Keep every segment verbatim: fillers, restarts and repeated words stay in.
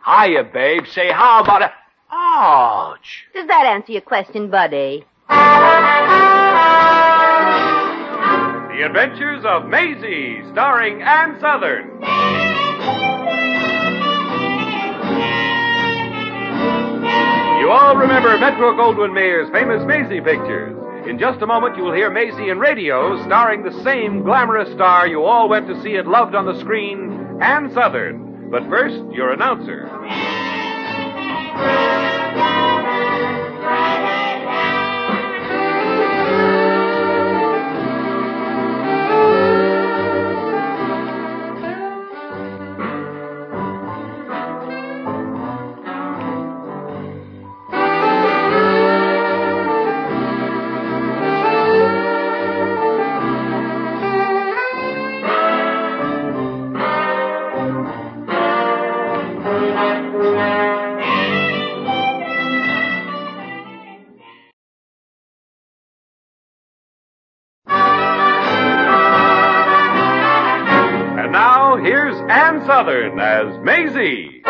Hiya, babe. Say, how about a... Ouch. Does that answer your question, buddy? The Adventures of Maisie, starring Ann Southern. You all remember Metro-Goldwyn-Mayer's famous Maisie pictures. In just a moment, you will hear Maisie in radio, starring the same glamorous star you all went to see it loved on the screen, Ann Southern. But first, your announcer. Here's Ann Southern as Maisie.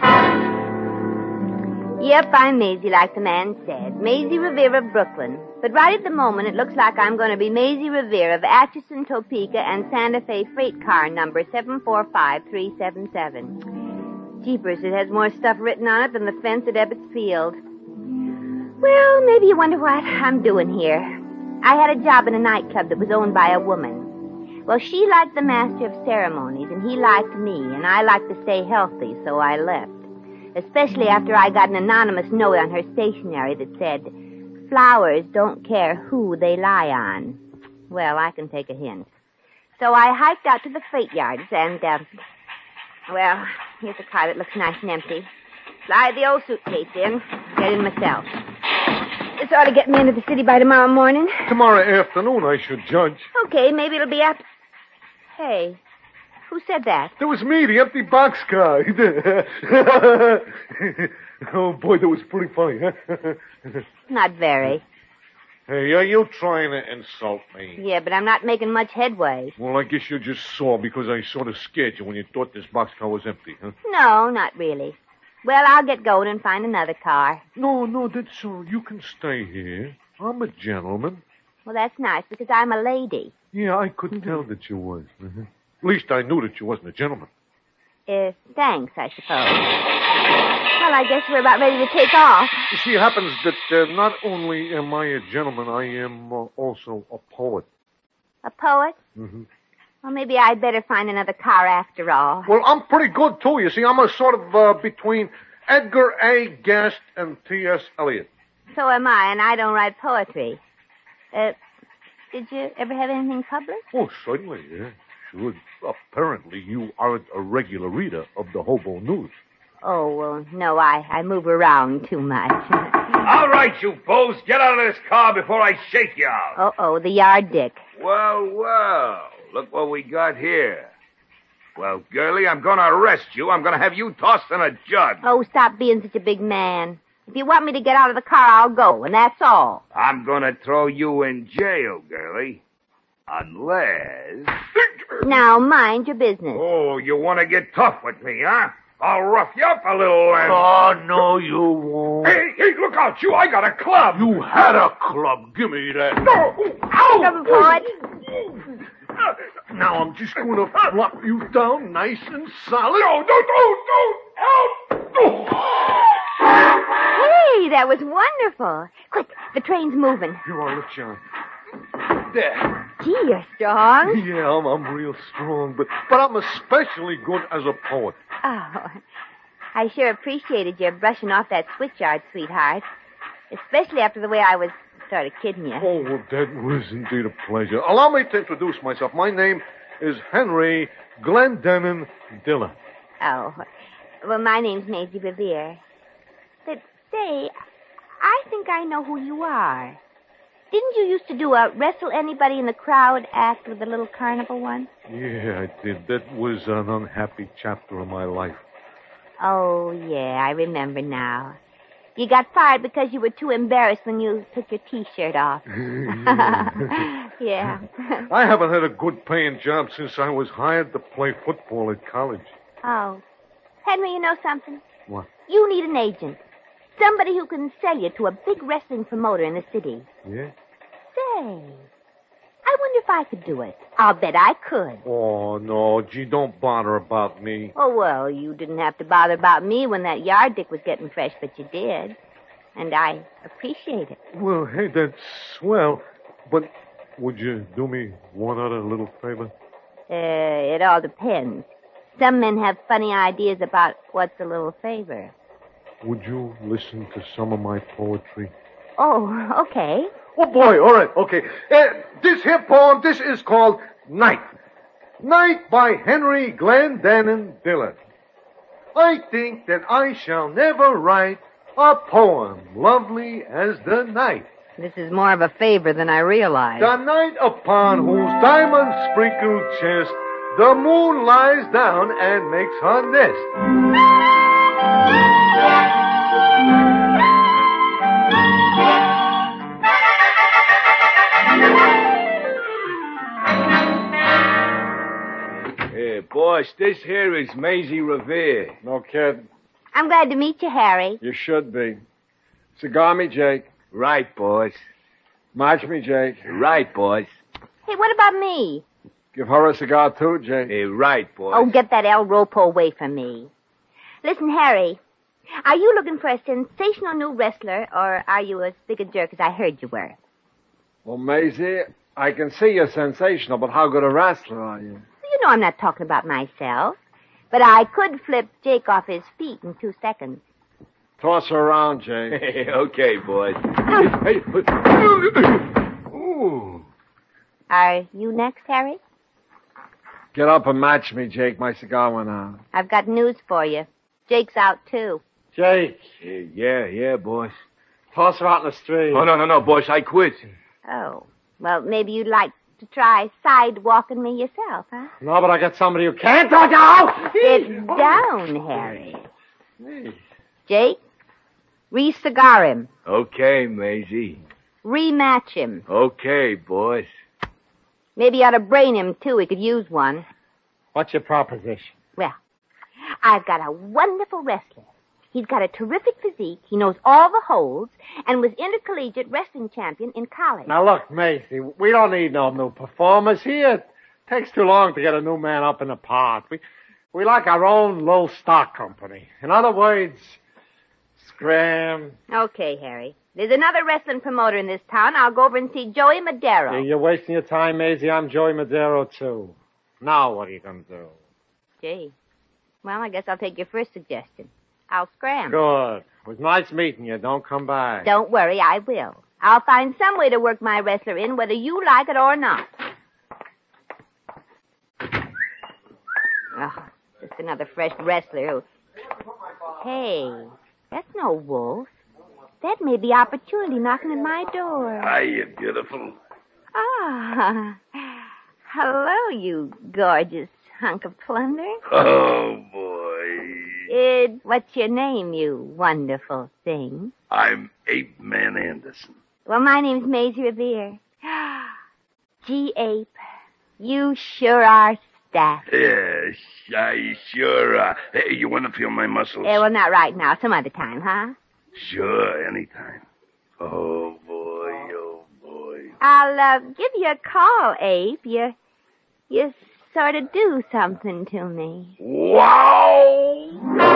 Yep, I'm Maisie, like the man said. Maisie Revere of Brooklyn. But right at the moment, it looks like I'm going to be Maisie Revere of Atchison, Topeka, and Santa Fe freight car number seven four five three seven seven. Jeepers, it has more stuff written on it than the fence at Ebbets Field. Well, maybe you wonder what I'm doing here. I had a job in a nightclub that was owned by a woman. Well, she liked the master of ceremonies, and he liked me, and I liked to stay healthy, so I left. Especially after I got an anonymous note on her stationery that said, flowers don't care who they lie on. Well, I can take a hint. So I hiked out to the freight yards, and, uh, well, here's a car that looks nice and empty. Slide the old suitcase in, get in myself. This ought to get me into the city by tomorrow morning. Tomorrow afternoon, I should judge. Okay, maybe it'll be after... Hey, who said that? That was me, the empty boxcar. Oh, boy, that was pretty funny, huh? Not very. Hey, are you trying to insult me? Yeah, but I'm not making much headway. Well, I guess you just saw because I sort of scared you when you thought this boxcar was empty, huh? No, not really. Well, I'll get going and find another car. No, no, that's all. You can stay here. I'm a gentleman. Well, that's nice, because I'm a lady. Yeah, I could mm-hmm. tell that you was. Mm-hmm. At least I knew that you wasn't a gentleman. Uh, thanks, I suppose. Well, I guess we're about ready to take off. You see, it happens that uh, not only am I a gentleman, I am uh, also a poet. A poet? Mm-hmm. Well, maybe I'd better find another car after all. Well, I'm pretty good, too. You see, I'm a sort of uh, between Edgar A. Guest and T S. Eliot. So am I, and I don't write poetry. Uh, did you ever have anything published? Oh, certainly, yeah. Sure. Apparently, you aren't a regular reader of the Hobo News. Oh, well, no, I, I move around too much. All right, you fools, get out of this car before I shake you out. Uh-oh, the yard dick. Well, well, look what we got here. Well, girlie, I'm going to arrest you. I'm going to have you tossed in a jug. Oh, stop being such a big man. If you want me to get out of the car, I'll go, and that's all. I'm going to throw you in jail, girlie. Unless... Now, mind your business. Oh, you want to get tough with me, huh? I'll rough you up a little and... Oh, no, you won't. Hey, hey, look out, you. I got a club. You had a club. Give me that. No. Ow. Come forward. Now I'm just going to flop you down nice and solid. No, don't, don't, don't. Help. Hey, that was wonderful. Quick, the train's moving. Here, I'll let you on. There. Gee, you're strong. Yeah, I'm, I'm real strong, but, but I'm especially good as a poet. Oh, I sure appreciated your brushing off that switchyard, sweetheart. Especially after the way I was sort of kidding you. Oh, well, that was indeed a pleasure. Allow me to introduce myself. My name is Henry Glendenning Dillon. Oh, well, my name's Maisie Revere. But, say, I think I know who you are. Didn't you used to do a wrestle anybody in the crowd act with the little carnival one? Yeah, I did. That was an unhappy chapter of my life. Oh, yeah, I remember now. You got fired because you were too embarrassed when you took your T-shirt off. yeah. Yeah. I haven't had a good paying job since I was hired to play football at college. Oh. Henry, you know something? What? You need an agent. Somebody who can sell you to a big wrestling promoter in the city. Yeah? Say, I wonder if I could do it. I'll bet I could. Oh, no. Gee, don't bother about me. Oh, well, you didn't have to bother about me when that yard dick was getting fresh, but you did. And I appreciate it. Well, hey, that's swell. But would you do me one other little favor? Uh, it all depends. Some men have funny ideas about what's a little favor. Would you listen to some of my poetry? Oh, okay. Oh, boy, all right, okay. Uh, this here poem, this is called Night. Night by Henry Glendenning Dillard. I think that I shall never write a poem lovely as the night. This is more of a favor than I realized. The night upon whose diamond-sprinkled chest the moon lies down and makes her nest. Hey, boss, this here is Maisie Revere. No kidding. I'm glad to meet you, Harry. You should be. Cigar me, Jake. Right, boss. Match me, Jake. Right, boss. Hey, what about me? Give her a cigar, too, Jake. Hey, right, boss. Oh, get that El Ropo away from me. Listen, Harry, are you looking for a sensational new wrestler, or are you as big a jerk as I heard you were? Well, Maisie, I can see you're sensational, but how good a wrestler are you? You know I'm not talking about myself, but I could flip Jake off his feet in two seconds. Toss her around, Jake. Hey, okay, boss. Hey, ooh. Are you next, Harry? Get up and match me, Jake. My cigar went out. I've got news for you. Jake's out, too. Jake, Hey, yeah, yeah, boss. toss her out in the street. Oh, no, no, no, boss, I quit. Oh, well, maybe you'd like to try sidewalking me yourself, huh? No, but I got somebody who can't toss her out. Sit down, Harry. Jake, re-cigar him. Okay, Maisie. Rematch him. Okay, boss. Maybe you ought to brain him, too. He could use one. What's your proposition? Well, I've got a wonderful wrestler. He's got a terrific physique. He knows all the holds and was intercollegiate wrestling champion in college. Now, look, Macy, we don't need no new performers here. It takes too long to get a new man up in the park. We, we like our own low stock company. In other words, scram. Okay, Harry. There's another wrestling promoter in this town. I'll go over and see Joey Madero. Yeah, you're wasting your time, Maisie. I'm Joey Madero, too. Now what are you going to do? Gee. Well, I guess I'll take your first suggestion. I'll scram. Good. It was nice meeting you. Don't come back. Don't worry, I will. I'll find some way to work my wrestler in, whether you like it or not. Oh, just another fresh wrestler who... Hey, that's no wolf. That may be opportunity knocking at my door. Hiya, beautiful. Ah, hello, you gorgeous hunk of plunder. Oh, boy. It, what's your name, you wonderful thing? I'm Ape Man Anderson. Well, my name's Maisie Revere. Gee, Ape, you sure are stacked. Yes, I sure are. Hey, you want to feel my muscles? Eh, well, not right now. Some other time, huh? Sure, anytime. Oh, boy, oh, boy. I'll uh, give you a call, Ape. You, you sort of do something to me. Wow!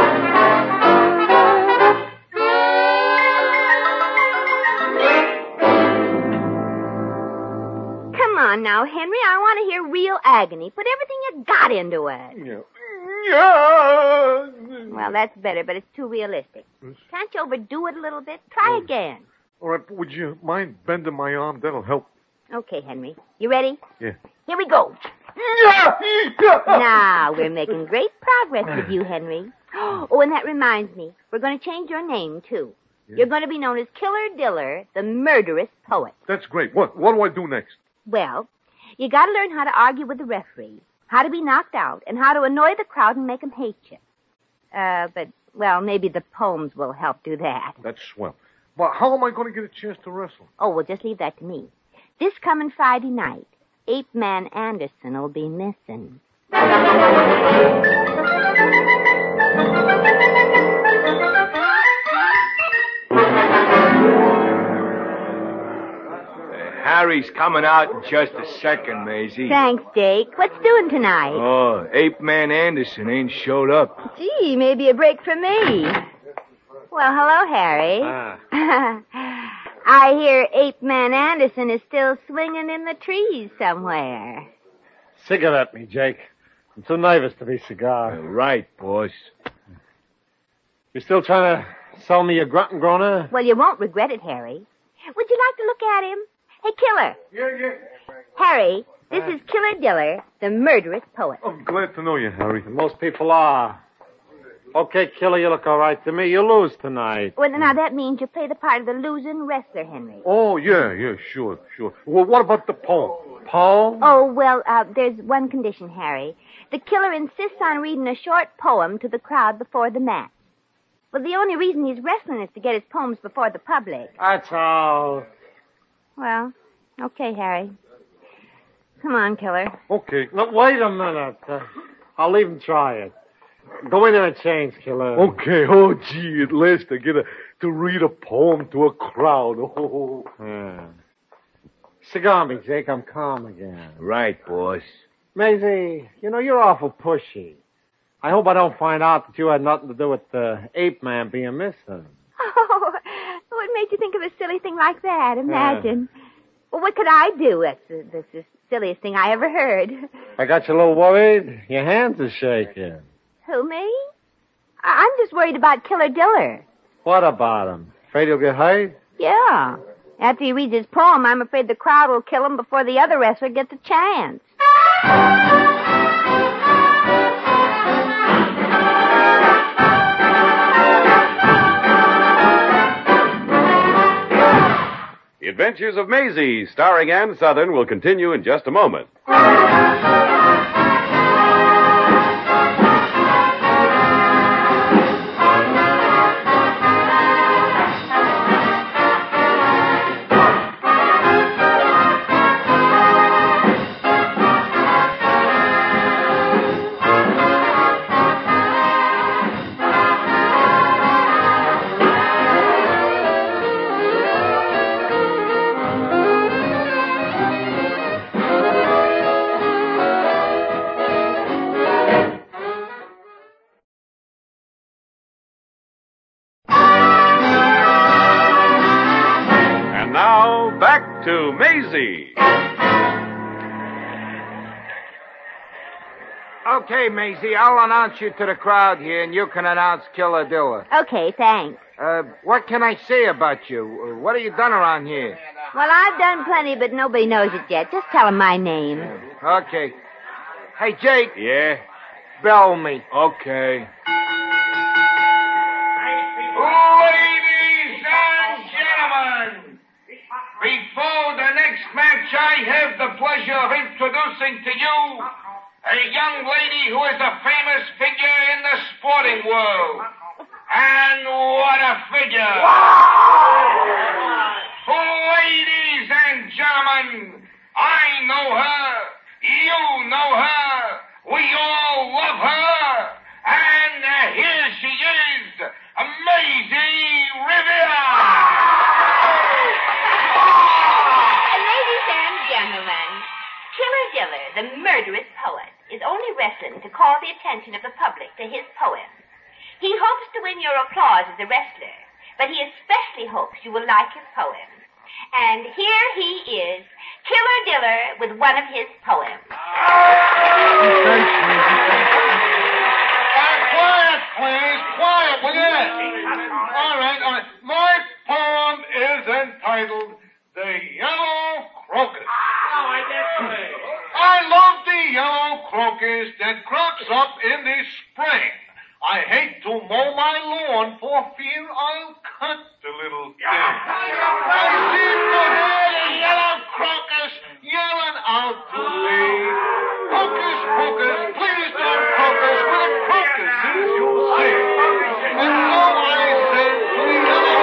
Come on now, Henry. I want to hear real agony. Put everything you got into it. Yeah. Yeah. Well, that's better, but it's too realistic. Can't you overdo it a little bit? Try again. All right, would you mind bending my arm? That'll help. Okay, Henry. You ready? Yeah. Here we go. Yeah. Now, we're making great progress with you, Henry. Oh, and that reminds me. We're going to change your name, too. Yeah. You're going to be known as Killer Diller, the murderous poet. That's great. What? What do I do next? Well, you got to learn how to argue with the referee, how to be knocked out, and how to annoy the crowd and make them hate you. Uh, but, well, maybe the poems will help do that. That's swell. But how am I going to get a chance to wrestle? Oh, well, just leave that to me. This coming Friday night, Ape Man Anderson will be missing. Harry's coming out in just a second, Maisie. Thanks, Jake. What's doing tonight? Oh, Ape Man Anderson ain't showed up. Gee, maybe a break for me. Well, hello, Harry. Ah. I hear Ape Man Anderson is still swinging in the trees somewhere. Cigarette me, Jake. I'm too nervous to be cigar. Right, boss. You still trying to sell me a grunt and groaner? Well, you won't regret it, Harry. Would you like to look at him? Hey, Killer. Yeah, yeah. Harry, this is Killer Diller, the murderous poet. I'm glad to know you, Harry. Most people are. Okay, Killer, you look all right to me. You lose tonight. Well, now that means you play the part of the losing wrestler, Henry. Oh, yeah, yeah, sure, sure. Well, what about the poem? Paul? Oh, well, uh, there's one condition, Harry. The killer insists on reading a short poem to the crowd before the match. Well, the only reason he's wrestling is to get his poems before the public. That's all. Well, okay, Harry. Come on, Killer. Okay. No, wait a minute. Uh, I'll leave him try it. Go in there and change, Killer. Okay. Oh, gee, at last I get a, to read a poem to a crowd. Oh. Yeah. Cigar me, Jake. I'm calm again. Right, boss. Maisie, you know, you're awful pushy. I hope I don't find out that you had nothing to do with the ape man being missing. Oh, what made you think of a silly thing like that? Imagine. Yeah. Well, what could I do? That's the, that's the silliest thing I ever heard. I got you a little worried. Your hands are shaking. Who, me? I- I'm just worried about Killer Diller. What about him? Afraid he'll get hurt? Yeah. After he reads his poem, I'm afraid the crowd will kill him before the other wrestler gets a chance. The Adventures of Maisie, starring Ann Southern, will continue in just a moment. Back to Maisie. Okay, Maisie, I'll announce you to the crowd here, and you can announce Killer Diller. Okay, thanks. Uh, what can I say about you? What have you done around here? Well, I've done plenty, but nobody knows it yet. Just tell them my name. Okay. Hey, Jake. Yeah? Bell me. Okay. Ladies and gentlemen, before the next match, I have the pleasure of introducing to you a young lady who is a famous figure in the sporting world. And what a figure! Ladies and gentlemen, I know her, you know her, we all love her, and uh, here she is, Maisie Rivera! Ladies and gentlemen, Killer Diller, the murderous poet, is only wrestling to call the attention of the public to his poem. He hopes to win your applause as a wrestler, but he especially hopes you will like his poem. And here he is, Killer Diller, with one of his poems. Quiet, please. Quiet, will you? All right, all right. My poem is entitled The Yellow Crocus. Oh, I guess I love the yellow crocus that crops up in the spring. I hate to mow my lawn for fear I'll cut the little thing. I seem to hear the yellow crocus yelling out to me. Crocus, crocus, please don't crocus with a crocus is you sing. And so I said to the yellow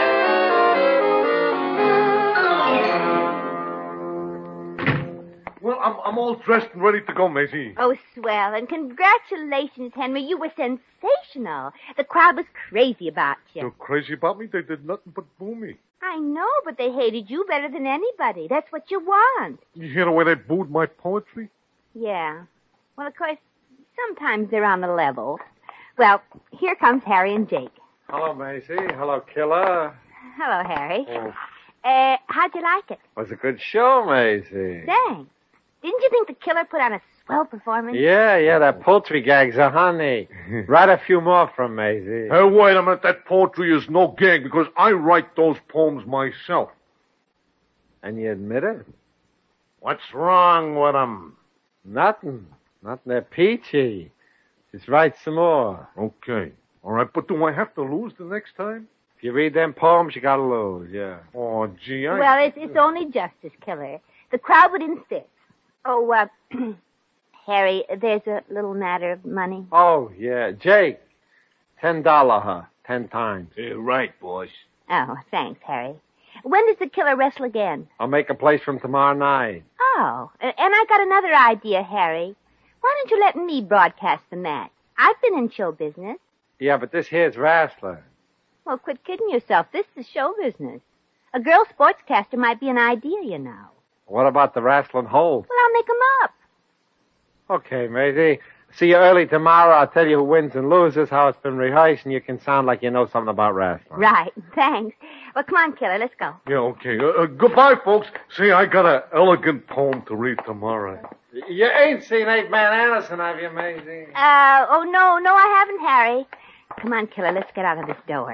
Well, I'm, I'm all dressed and ready to go, Maisie. Oh, swell. And congratulations, Henry. You were sensational. The crowd was crazy about you. They're crazy about me? They did nothing but boo me. I know, but they hated you better than anybody. That's what you want. You hear the way they booed my poetry? Yeah. Well, of course, sometimes they're on the level. Well, here comes Harry and Jake. Hello, Maisie. Hello, Killer. Hello, Harry. Oh. Uh, how'd you like it? It was a good show, Maisie. Thanks. Didn't you think the Killer put on a swell performance? Yeah, yeah, that poultry gag's a honey. Write a few more from Maisie. Hey, wait a minute. That poetry is no gag because I write those poems myself. And you admit it? What's wrong with them? Nothing. Nothing. They're peachy. Just write some more. Okay. All right, but do I have to lose the next time? If you read them poems, you gotta lose, yeah. Oh, gee, I... Well, it's, it's only justice, Killer. The crowd would insist. Oh, uh, Harry, there's a little matter of money. Oh, yeah. Jake, ten dollar, huh? Ten times. Yeah, right, boss. Oh, thanks, Harry. When does the Killer wrestle again? I'll make a place for him tomorrow night. Oh, and I got another idea, Harry. Why don't you let me broadcast the match? I've been in show business. Yeah, but this here's wrestler. Well, quit kidding yourself. This is show business. A girl sportscaster might be an idea, you know. What about the wrestling hold? Well, I'll make 'em up. Okay, Maisie. See you early tomorrow. I'll tell you who wins and loses, how it's been rehearsed, and you can sound like you know something about wrestling. Right. Thanks. Well, come on, Killer. Let's go. Yeah, okay. Uh, uh, goodbye, folks. See, I got an elegant poem to read tomorrow. You ain't seen Eight Man Anderson, have you, Maisie? Uh, oh, no, no, I haven't, Harry. Come on, Killer. Let's get out of this door.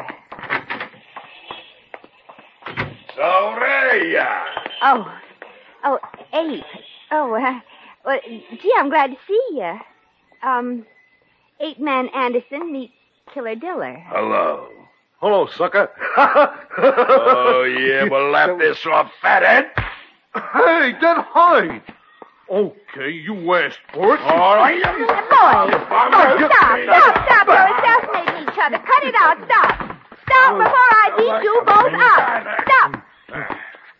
So there you are. Oh. Oh, Ape. Oh, uh, well, gee, I'm glad to see you. Um, Eight Man Anderson meet Killer Diller. Hello. Hello, sucker. Oh, yeah, we'll laugh this off, fathead. Hey, then hide. Okay, you asked for it. All right. Boys, boys, stop, stop, stop. You're assassinating each other. Cut it out. Stop. Stop before I beat you both up. Stop.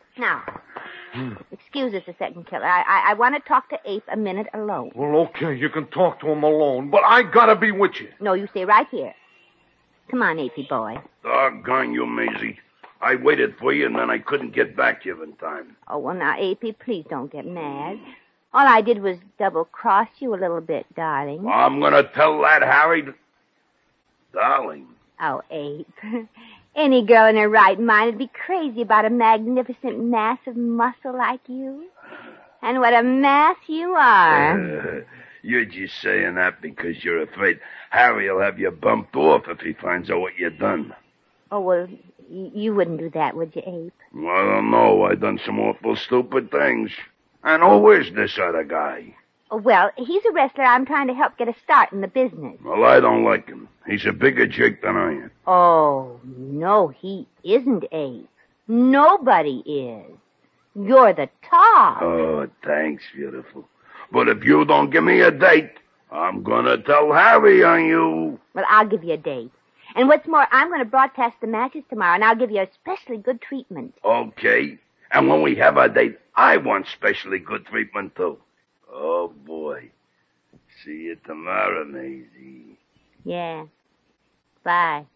Now, excuse us a second, Killer. I, I, I want to talk to Ape a minute alone. Well, okay, you can talk to him alone, but I gotta be with you. No, you stay right here. Come on, Apey boy. Doggone you, Maisie. I waited for you, and then I couldn't get back to you in time. Oh, well, now, Apey, please don't get mad. All I did was double-cross you a little bit, darling. Well, I'm going to tell that Harry... To... Darling. Oh, Ape. Any girl in her right mind would be crazy about a magnificent mass of muscle like you. And what a mass you are. Uh, you're just saying that because you're afraid Harry'll have you bumped off if he finds out what you done. Oh, well, y- you wouldn't do that, would you, Ape? Well, I don't know. I done some awful stupid things. And who is this other guy? Oh, well, he's a wrestler I'm trying to help get a start in the business. Well, I don't like him. He's a bigger jerk than I am. Oh, no, he isn't, Ape. Nobody is. You're the top. Oh, thanks, beautiful. But if you don't give me a date, I'm gonna tell Harry on you. Well, I'll give you a date. And what's more, I'm going to broadcast the matches tomorrow, and I'll give you especially good treatment. Okay. And when we have our date, I want specially good treatment, too. Oh, boy. See you tomorrow, Maisie. Yeah. Bye.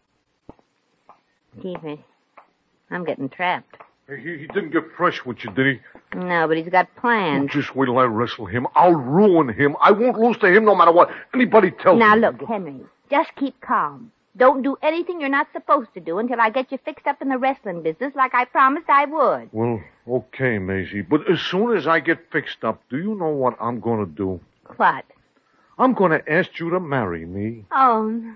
Jeepers. I'm getting trapped. He, he didn't get fresh with you, did he? No, but he's got plans. Just wait till I wrestle him. I'll ruin him. I won't lose to him no matter what anybody tells Now, me. look, Henry, just keep calm. Don't do anything you're not supposed to do until I get you fixed up in the wrestling business like I promised I would. Well, okay, Maisie. But as soon as I get fixed up, do you know what I'm going to do? What? I'm going to ask you to marry me. Oh, no.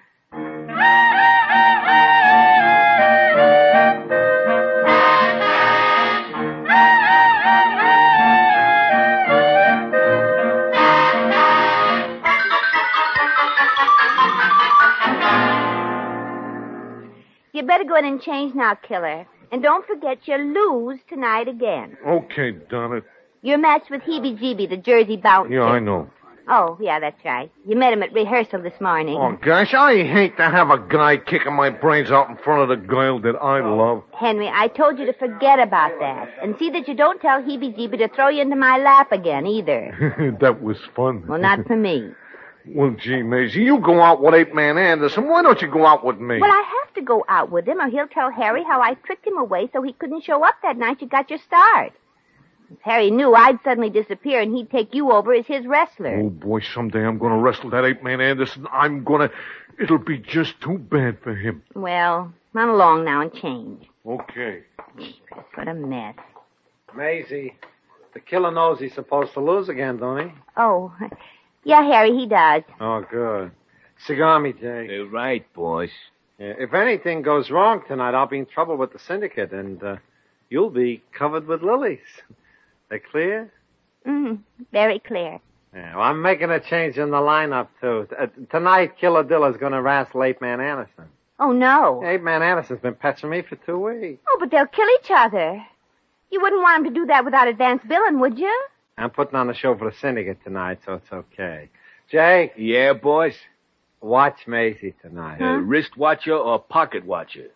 You better go in and change now, Killer. And don't forget you lose tonight again. Okay, darn it. You're matched with Heebie Jeebie, the Jersey bouncer. Yeah, I know. Oh, yeah, that's right. You met him at rehearsal this morning. Oh, gosh, I hate to have a guy kicking my brains out in front of the girl that I love. Henry, I told you to forget about that. And see that you don't tell Heebie-Jeebie to throw you into my lap again, either. That was fun. Well, not for me. Well, gee, Maisie, you go out with Ape Man Anderson. Why don't you go out with me? Well, I have to go out with him, or he'll tell Harry how I tricked him away so he couldn't show up that night you got your start. If Harry knew I'd suddenly disappear and he'd take you over as his wrestler. Oh, boy, someday I'm going to wrestle that Ape Man Anderson. I'm going to... It'll be just too bad for him. Well, run along now and change. Okay. Jeepers, what a mess. Maisie, the killer knows he's supposed to lose again, don't he? Oh, yeah, Harry, he does. Oh, good. Cigar me, Jay. You're right, boss. Yeah, if anything goes wrong tonight, I'll be in trouble with the syndicate, and uh, you'll be covered with lilies. They clear? Mm, very clear. Yeah, well, I'm making a change in the lineup, too. Uh, tonight, Killer Dilla's going to wrestle Ape Man Anderson. Oh, no. Ape Man Anderson's been petching me for two weeks. Oh, but they'll kill each other. You wouldn't want him to do that without advance billing, would you? I'm putting on the show for the syndicate tonight, so it's okay. Jake? Yeah, boss? Watch Maisie tonight. Uh, wrist watcher or pocket watcher?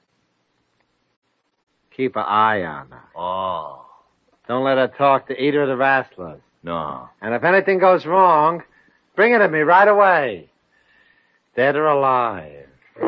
Keep an eye on her. Oh. Don't let her talk to either of the wrestlers. No. And if anything goes wrong, bring it to me right away. Dead or alive.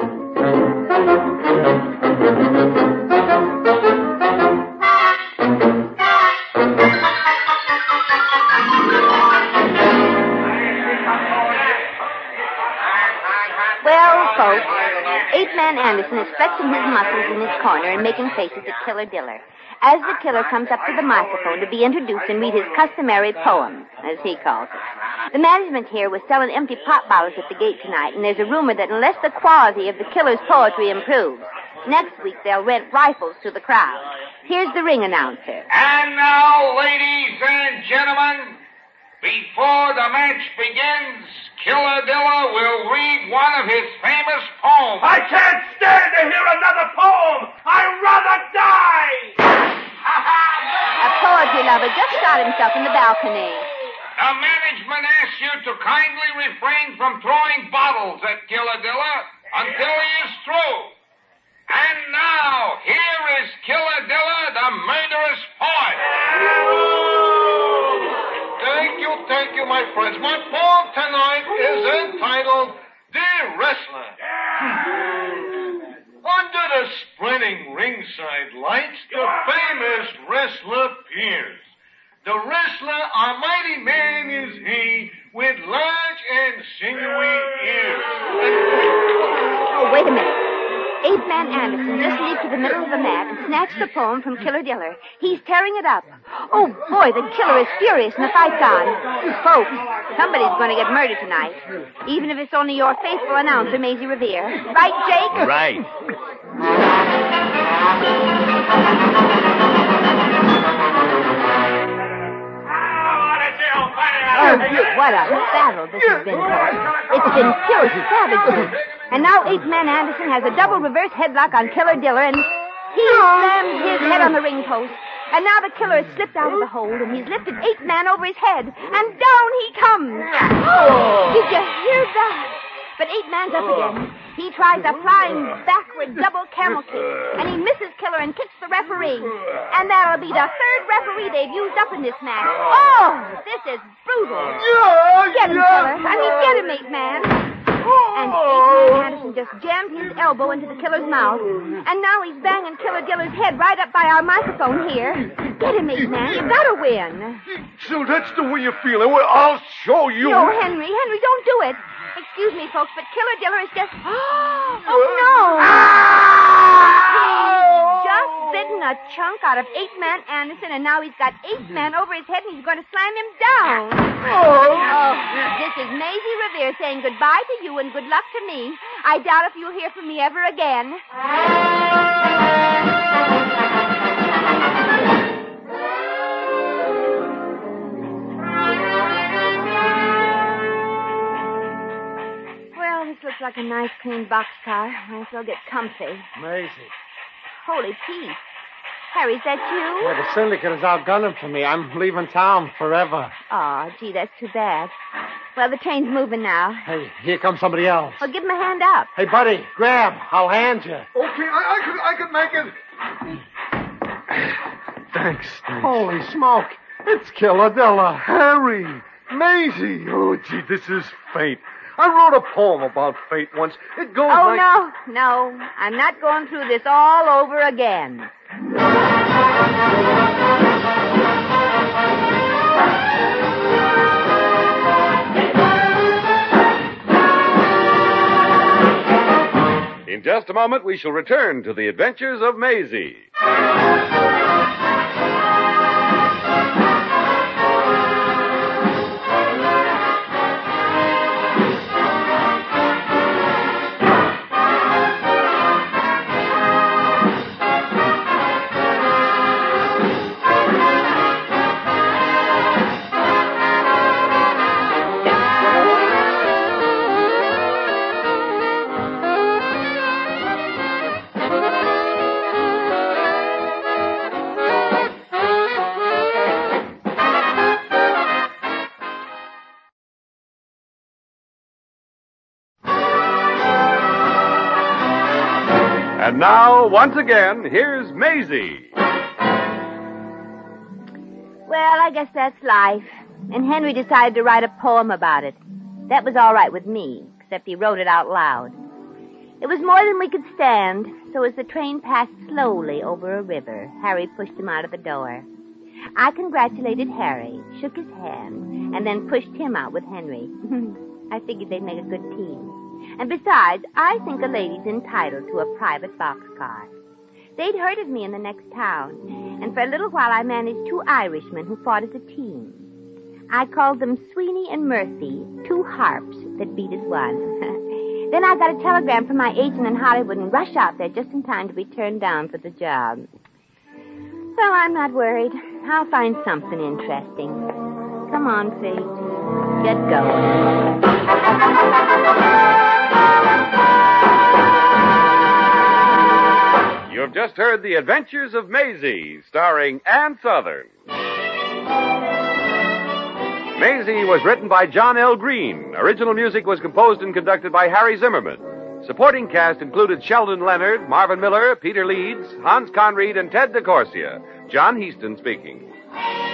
Well, folks, Ape Man Anderson is flexing his muscles in his corner and making faces at Killer Diller as the killer comes up to the microphone to be introduced and read his customary poem, as he calls it. The management here was selling empty pop bottles at the gate tonight, and there's a rumor that unless the quality of the killer's poetry improves, next week they'll rent rifles to the crowd. Here's the ring announcer. And now, ladies and gentlemen, before the match begins, Killer Diller will read one of his famous poems. I can't stand to hear another poem. I'd rather die. A poetry lover just shot himself in the balcony. The management asks you to kindly refrain from throwing bottles at Killer Diller until he is through. And now, here is Killer Diller, the murderous poet. Thank you, thank you, my friends. My poem tonight is entitled Dear Wrestler. Under the spreading ringside lights, the famous wrestler appears. The wrestler, a mighty man is he, with large and sinewy ears. Oh, wait a minute. Ape Man Anderson just leaped to the middle of the mat and snatched the poem from Killer Diller. He's tearing it up. Oh, boy, the killer is furious and the fight's on. Folks, somebody's going to get murdered tonight, even if it's only your faithful announcer, Maisie Revere. Right, Jake? Right. Oh, what a battle this has been, folks. It's been pure savagery. And now Ape Man Anderson has a double reverse headlock on Killer Diller, and he slams his head on the ring post. And now the killer has slipped out of the hold, and he's lifted Ape Man over his head, and down he comes. Oh, did you hear that? But Ape Man's up again. He tries a flying backward double camel kick, and he misses Killer and kicks the referee. And that'll be the third referee they've used up in this match. Oh, this is brutal. Get him, Killer. I mean, get him, Ape Man. And Ape Man Anderson just jammed his elbow into the killer's mouth. And now he's banging Killer Diller's head right up by our microphone here. Get him, Ape Man. You've got to win. So that's the way you feel. Well, I'll show you. No, Henry. Henry, don't do it. Excuse me, folks, but Killer Diller is just... Oh, no. He's just bitten a chunk out of Ape Man Anderson, and now he's got Ape Man over his head, and he's going to slam him down. Oh. oh. This is Maisie Revere saying goodbye to you and good luck to me. I doubt if you'll hear from me ever again. This looks like a nice, clean boxcar. Might as well get comfy. Maisie. Holy Pete. Harry, is that you? Yeah, the syndicate is out gunning for me. I'm leaving town forever. Oh, gee, that's too bad. Well, the train's moving now. Hey, here comes somebody else. Well, give him a hand up. Hey, buddy, grab. I'll hand you. Okay, I, I can I can make it. Thanks, thanks. Holy smoke. It's Killadilla. Harry, Maisie. Oh, gee, this is fate. I wrote a poem about fate once. It goes Oh, like... no, no. I'm not going through this all over again. In just a moment, we shall return to the adventures of Maisie. And now, once again, here's Maisie. Well, I guess that's life. And Henry decided to write a poem about it. That was all right with me, except he wrote it out loud. It was more than we could stand, so as the train passed slowly over a river, Harry pushed him out of the door. I congratulated Harry, shook his hand, and then pushed him out with Henry. I figured they'd make a good team. And besides, I think a lady's entitled to a private boxcar. They'd heard of me in the next town, and for a little while I managed two Irishmen who fought as a team. I called them Sweeney and Murphy, two harps that beat as one. Then I got a telegram from my agent in Hollywood and rushed out there just in time to be turned down for the job. So I'm not worried. I'll find something interesting. Come on, Fate. Get going. You have just heard The Adventures of Maisie, starring Ann Sothern. Maisie was written by John L. Green. Original music was composed and conducted by Harry Zimmerman. Supporting cast included Sheldon Leonard, Marvin Miller, Peter Leeds, Hans Conried, and Ted DeCorsia. John Heaston speaking.